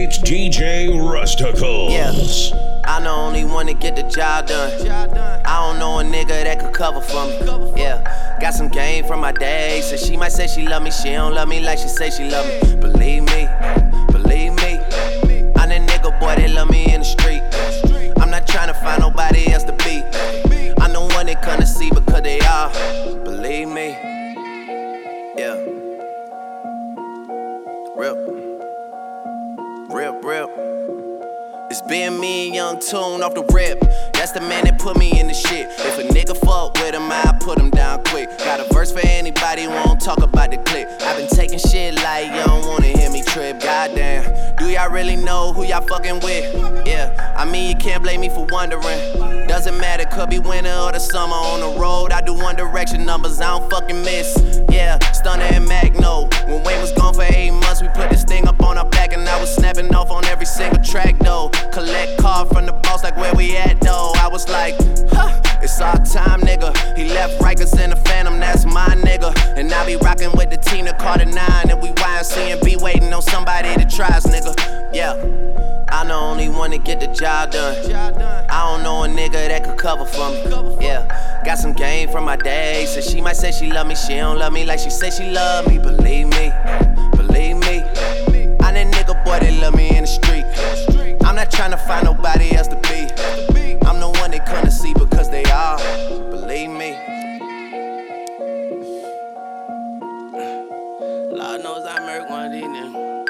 It's DJ Rusticles. Yeah, I'm the only one to get the job done. I don't know a nigga that could cover for me. Yeah, got some game from my day. So she might say she love me, she don't love me like she say she love me. Believe me, believe me. I'm that nigga boy that love me in the street. I'm not trying to find nobody else to be. I'm the one they come to see because they are. Believe me. Yeah. Rip. It's been me and Young Tune off the rip. That's the man that put me in the shit. If a nigga fuck with him, I put him down quick. Got a verse for anybody who won't talk about the clip. I've been taking shit like you don't wanna hear me trip. Goddamn, do y'all really know who y'all fucking with? Yeah, I mean you can't blame me for wondering. Doesn't matter, could be winter or the summer. On the road, I do One Direction numbers, I don't fucking miss. Yeah, Stunner and Magno. When Wayne was gone for 8 months, we put this thing up on our back, and I was snapping off on every single track though. Collect card from the boss like where we at though. I was like, huh, it's our time, nigga. He left Rikers in the Phantom, that's my nigga. And I be rocking with the team that caught a 9, and we YMC and be waiting on somebody to try us, nigga. Yeah, I'm the only one to get the job done. I don't know a nigga that could cover for me. Yeah, got some game from my day. So she might say she love me, she don't love me like she say she love me. Believe me, believe me. I'm that nigga boy that love me in the street. I'm not trying to find nobody else to be. I'm the one they come to see because they are. Believe me. Lord knows I murk one of these niggas.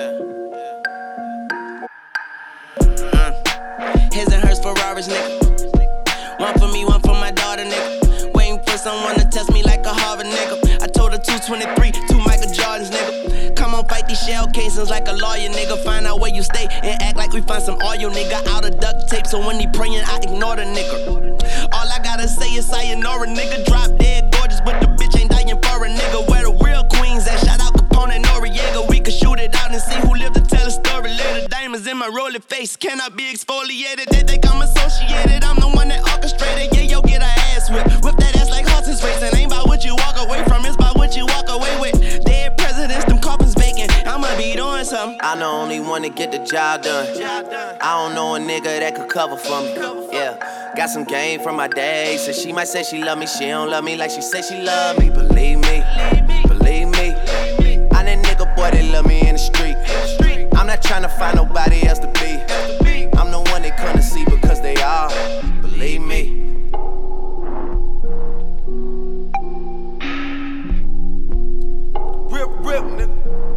Yeah. His and hers Ferraris, nigga. One for me, one for my daughter, nigga. Waiting for someone to test me like a Harvard nigga. I told her 223, 2 Michael Jordans, nigga. Come on, fight these shell casings like a lawyer, nigga. Find out where you stay and act like we find some oil, nigga. Out of duct tape, so when he praying, I ignore the nigga. All I gotta say is sayonara, nigga. Drop dead gorgeous, but the bitch ain't dying for a nigga. Where the real queens at? Shout out Capone and Noriega. We could shoot it out and see who lived to tell a story later. Diamonds in my rolling face cannot be exfoliated. They think I'm associated, I'm the one that orchestrated. Yeah, yo, get a ass whip. Whip that ass like horses racing. Ain't about what you walk away from, it's about what you walk away with. Dead presidents, them coffins vacant. I'ma be doing something. I'm the only one to get the job done. I don't know a nigga that could cover for me. Yeah, got some game from my day. So she might say she love me, she don't love me like she say she love me. Believe me, believe me. I'm that nigga boy that love me in the street. I'm not trying to find nobody else to be. I'm the one they come to see because they are. Believe me. Rip, nigga.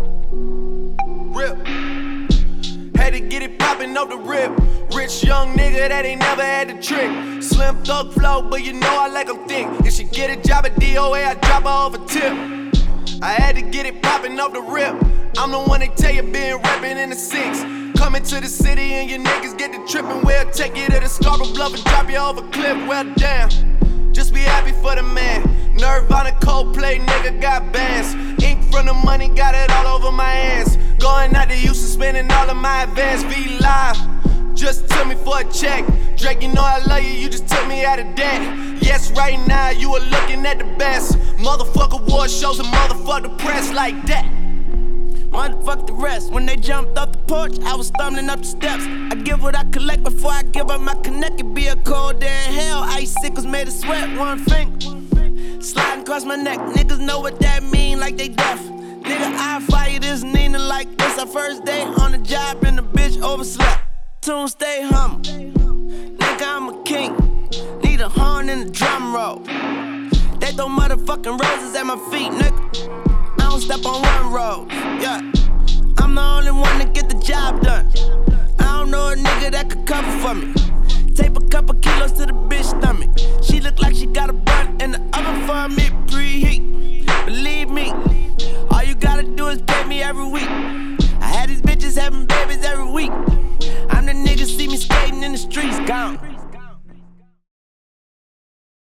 Rip. Had to get it poppin' off the rip. Rich young nigga that ain't never had the trick. Slim thug flow, but you know I like 'em thick. If she get a job at DOA, I drop her off a tip. I had to get it poppin' off the rip. I'm the one that tell you been rapping in the 6. Coming to the city and your niggas get the trippin'. We'll take you to the Scarborough Bluff and drop you off a cliff. Well, damn, just be happy for the man. Nirvana, Coldplay, nigga got bands. Ink from the money, got it all over my hands. Going out to Houston, spending all of my advance. Be live, just took me for a check. Drake, you know I love you, you just took me out of debt. Yes, right now, you are looking at the best. Motherfucker award shows and motherfuck the press like that. Motherfuck the rest. When they jumped off the porch, I was stumbling up the steps. I give what I collect before I give up my connect. It be a cold day in hell. Icicles made of sweat, one finger sliding across my neck. Niggas know what that mean, like they deaf. Nigga, I fire this Nina like this. Our first day on the job and the bitch overslept. Tune stay humble. Nigga, I'm a king. Need a horn and a drum roll. They throw motherfucking roses at my feet, nigga. I don't step on one road, yeah. I'm the only one to get the job done. I don't know a nigga that could cover for me. Tape a couple kilos to the bitch stomach. She look like she got a bun in the oven for me, preheat. Believe me, all you gotta do is pay me every week.